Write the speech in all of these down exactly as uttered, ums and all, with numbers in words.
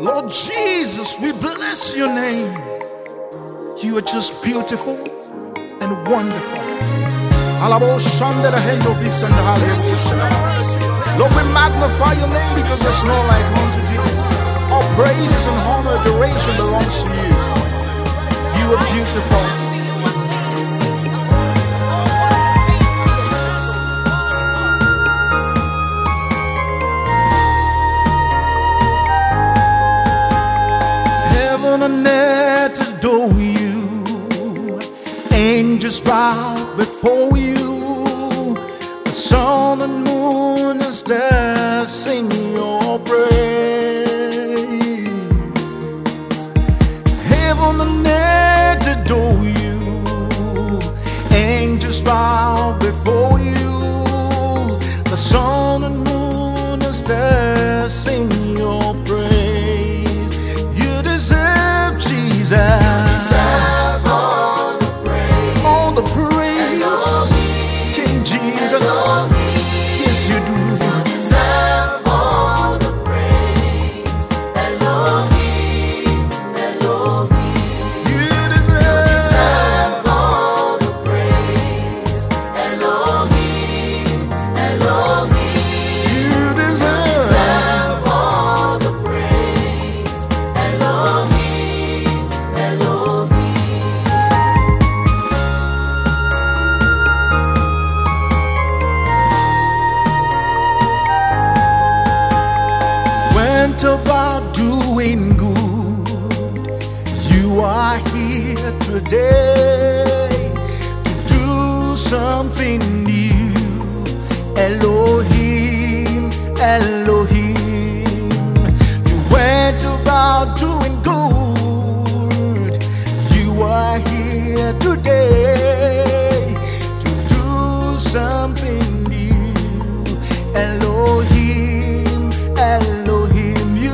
Lord Jesus, we bless your name. You are just beautiful and wonderful. Lord, we magnify your name because there's no like unto thee. All praises and honor, adoration belongs to you. You are beautiful. Heaven and earth adore you. Angels bow before you. The sun and moon and stars sing your praise. Heaven and earth adore you. Angels bow before you. The sun and moon and stars sing your praise. You deserve Jesus. About doing good, you are here today to do something new. Elohim, Elohim, you went about doing good. You are here today to do something new. Elohim, Elohim.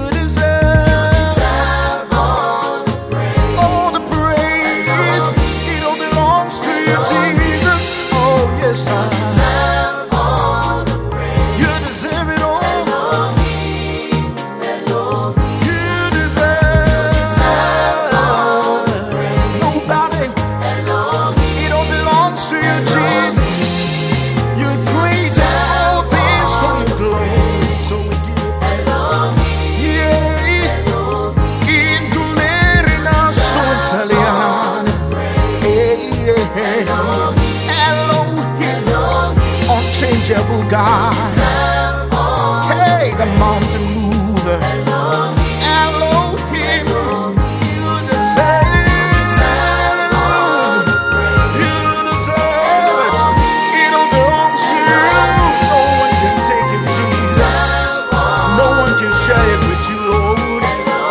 Unchangeable God. Hey, the mountain mover. Elohim, you deserve. You deserve it. It all belongs to you. No one can take it, Jesus. No one can share it with you, Lord.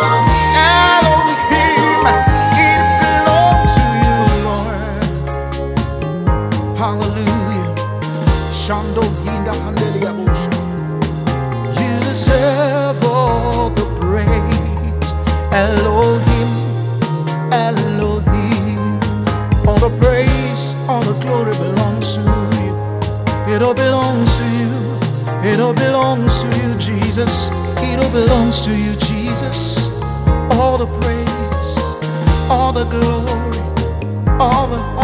Elohim, it belongs to you, Lord. Hallelujah. You deserve all the praise. Elohim, Elohim. All the praise, all the glory belongs to you. It all belongs to you. It all belongs to you, Jesus. It all belongs to you, Jesus. All the praise, all the glory, all the